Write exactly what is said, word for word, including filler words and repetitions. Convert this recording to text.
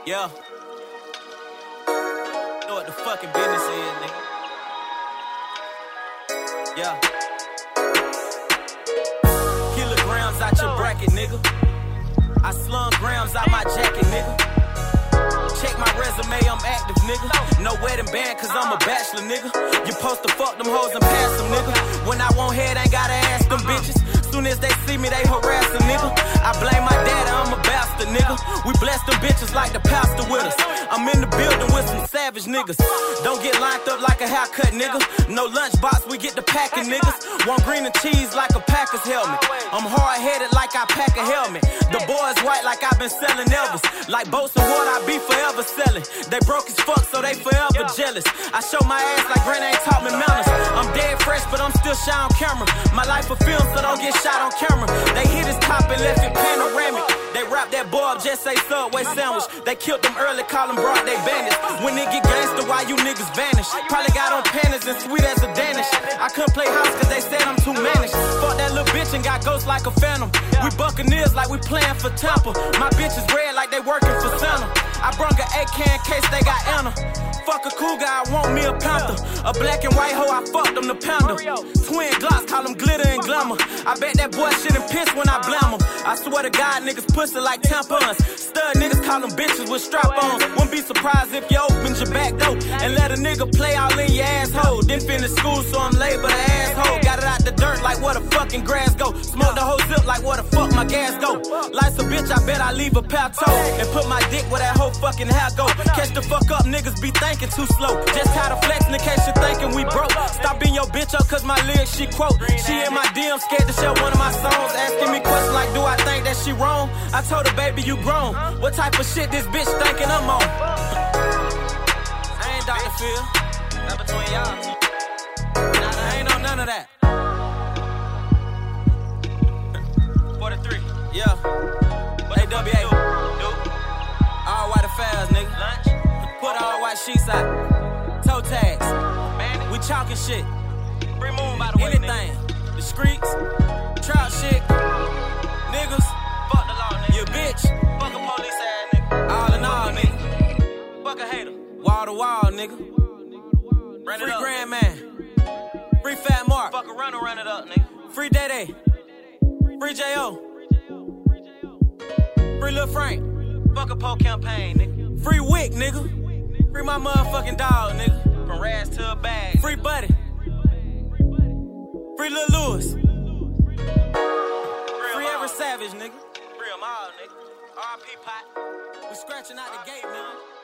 Yeah. Know what the fucking business is, nigga. Yeah. Kilograms out your bracket, nigga. I slung grams out my jacket, nigga. Check my resume, I'm active, nigga. No wedding band, cause I'm a bachelor, nigga. You supposed to fuck them hoes and pass them, nigga. When I want head, ain't gotta ask them bitches. Soon as they see me, they harass a nigga. I blame my daddy, I'm a bastard, nigga. We bless them bitches like the pastor with us. I'm in the building with some savage niggas. Don't get lined up like a haircut, nigga. No lunchbox, we get the packing, niggas. Want green and cheese like a Packers helmet. I'm hard-headed like I pack a helmet. The boys white like I've been selling Elvis. Like boats of water, I be forever selling. They broke as fuck, so they forever jealous. I show my ass like Grant ain't taught me manners. I'm dead fresh, but I'm still shy on camera. My life a film, so don't get shot on camera. They hit his top and left it panoramic. They wrap that boy up, just say Subway sandwich. They killed them early, call them broad, they bandits. When it get gangster, why you niggas vanish? Probably got on panties and sweet as a Danish. I couldn't play house cause they said I'm too mannish. Fuck that little bitch and got ghosts like a phantom. We buccaneers like we playing for Tampa. My bitch is red like they working for Santa. I brung an A K in case they got Anna. Fuck a cool guy, I want me a panther. A black and white hoe, I fucked them the panda. Twin glocks, call them glitter and glamour. I bet that boy shit and piss when I blam him. I swear to God, niggas pussy like tampons. Stud niggas call them bitches with strap-ons. Wouldn't be surprised if you opened your back door and let a nigga play all in your asshole. Didn't finish school, so I'm labeled an asshole. Got it out the dirt like where the fucking grass go. Smoke the whole zip like where the fuck my gas go. Life's a bitch, I bet I leave a plateau and put my dick where that whole fucking hair go. Catch the fuck up, niggas be thinking too slow. Just tired of flexing in case you thinking we broke. Stop being your bitch up cause my lyrics she quote. She in my D M scared to share one of my songs. Asking me questions like, do I think that she wrong? I told her, baby, you grown. What type of shit this bitch thinking I'm on? I ain't Doctor Phil. Not between y'all. I ain't on none of that. forty-three. Yeah. A W A. All white affairs, nigga. Lunch. Put all white sheets out. Toe tags. Man, we chalking shit. Free moon, by the way. Anything. Nigga. The streets. Trout shit. Niggas. Fuck the law, nigga. You bitch. Fuck a police ass, nigga. All in all, nigga. Fuck a hater. Wall to wall, nigga. Run Free Grand Man. Free Fat Mark. Fuck a runner, run it up, nigga. Free Day Day. Free J O. Free Lil Frank. Fuck a pole campaign, nigga. Free Wick, nigga. Free my motherfucking dog, nigga. From rags to a bag. Free Buddy. Free Lil Lewis. Free every savage, nigga. Free them all, nigga. R I P Pot. We scratching out the gate, nigga.